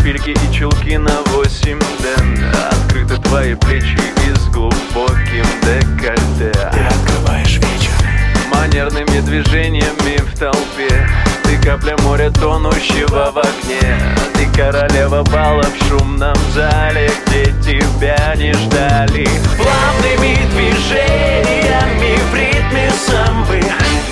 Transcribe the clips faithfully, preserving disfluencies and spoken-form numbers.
шпильки и чулки на восемь ден. Открыты твои плечи и с глубоким декольте. Ты открываешь вечер манерными движениями в толпе. Ты капля моря, тонущего в окне. Ты королева бала в шумном зале, где тебя не ждали. Плавными движениями в ритме самбы,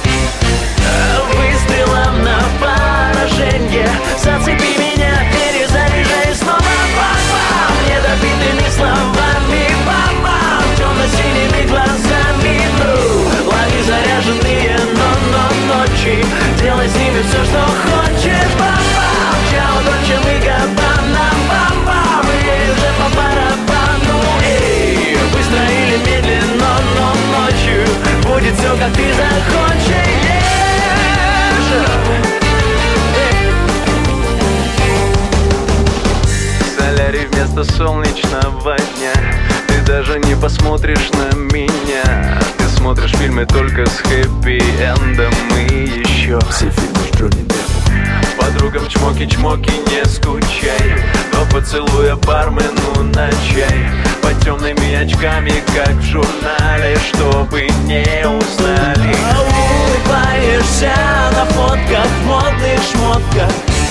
выстрелом на поражение. Зацепи меня, перезаряжай снова. Бам-бам, недобитыми словами. Бам-бам, темно-синими глазами. Ну, лови заряженные, но-но ночи. Делай с ними все, что хочешь. Бам-бам, чао, дольче мы габбана. Бам-бам, ей уже по барабану. Эй, быстро или медленно, но ночью будет все, как ты захочешь. Солярий вместо солнечного дня. Ты даже не посмотришь на меня. Ты смотришь фильмы только с хэппи-эндом. И еще все фильмы с Джонни Деппом. Подругам чмоки-чмоки, не скучай. До поцелуя бармену на чай. Под темными очками, как в журнале, чтобы не узнали. Улыбаешься на фотках в модных шмотках.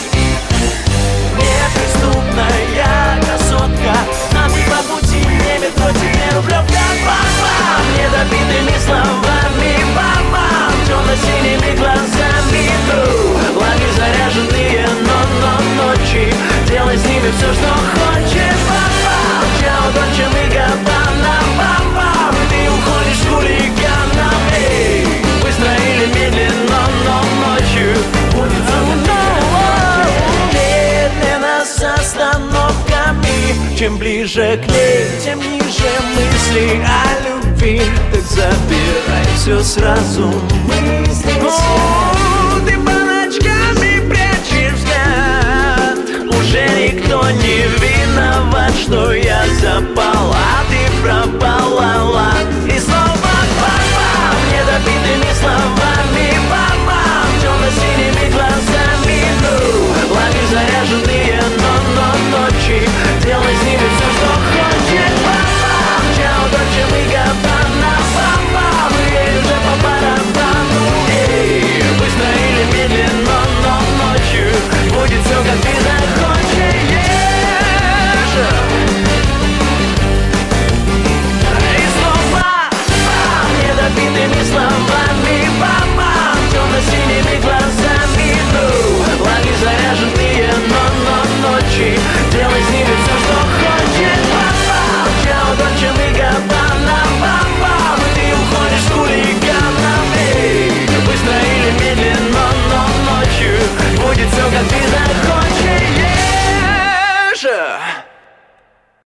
Неприступная красотка. Нам не по пути, не метро, тебе рублевка. Бам-бам, недобитыми словами. Бам-бам, темно-синими глазами. Ну, лови заряженные, но-но ночи. Делай с ними все, что хочешь. Бам-бам, чао, дольче мы габбана. Бам-бам, ты уходишь с хулиганом. Эй, быстро или медленно, но ночью будет все, как ты с остановками. Чем ближе к ней, тем ниже мысли о любви. Так забирай все сразу, мысли. О, ты по ночками прячешь взгляд. Уже никто не виноват, что я запал.